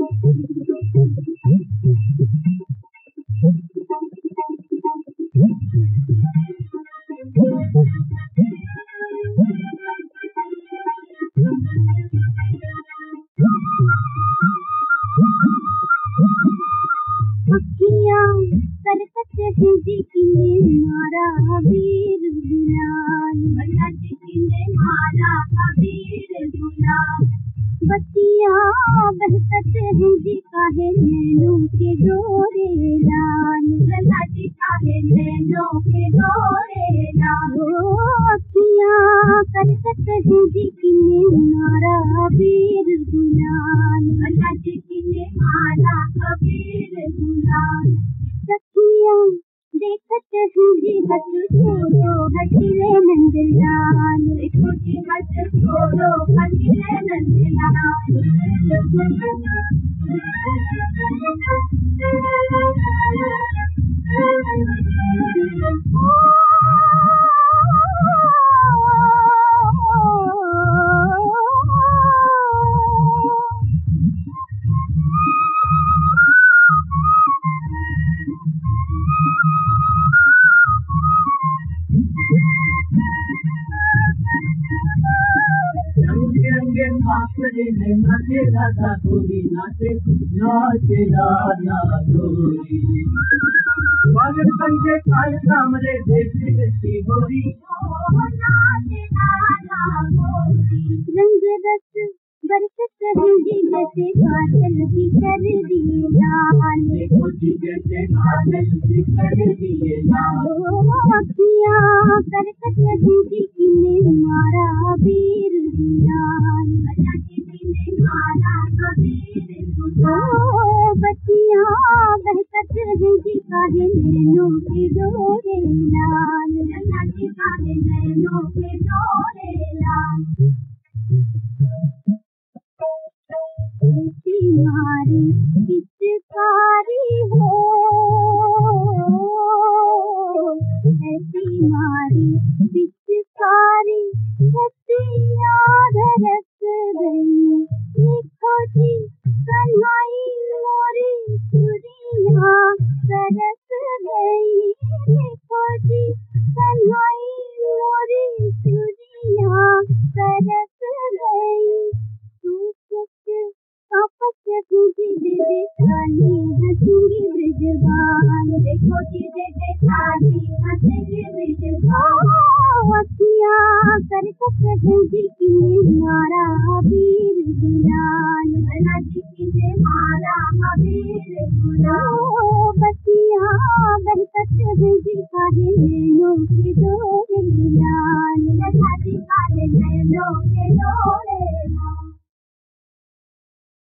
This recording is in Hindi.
करकट हिंदी किने मारा अबीर गुलाल, किने मारा अबीर गुलाल। बत्तियां बहकत हिंदी काहे नैनों के गोरे लाल, काहे नैनों के गोरे लाल। अखियां करकट हिंदी किने मारा अबीर गुलाल, किने मारा अबीर गुलाल। सखियां देखत हिंदी हट छोड़ो हटले नंदलाल, हट छोड़ो हटले नंदलाल। नाचे राधा गोरी, नाचे नाचे राधा गोरी। बादल पंजे काल सामने देखती देखती गोरी, नाचे राधा गोरी। रंग रस बरसत हिंदी जैसे बादल भी कर दिए लाल, जैसे बादल भी कर दिए लाल। अखियां करकट हिंदी किने मारा अबीर गुलाल, मारा अबीर गुलाल। बत्तियां बहकत हिंदी काहे नैनों के डोरे लाल, काहे नैनों के डोरे लाल। ऐसी मारी पिचकारी हो, ऐसी मारी पिचकारी छतियां धड़क गई। देखो जी कन्हई मोरी चूड़ियां सरक गई, देखो जी कन्हई मोरी चूड़ियां सरक गई। दे खाली हंसेंगे ब्रजबान, देखो जी दे खाली हंसेंगे ब्रजबान। अखियां करकट हिंदी किने मारा अबीर गुलाल, किने मारा अबीर गुलाल। बत्तियां बहकत हिंदी काहे नैनों के डोरे लाल, काहे नैनों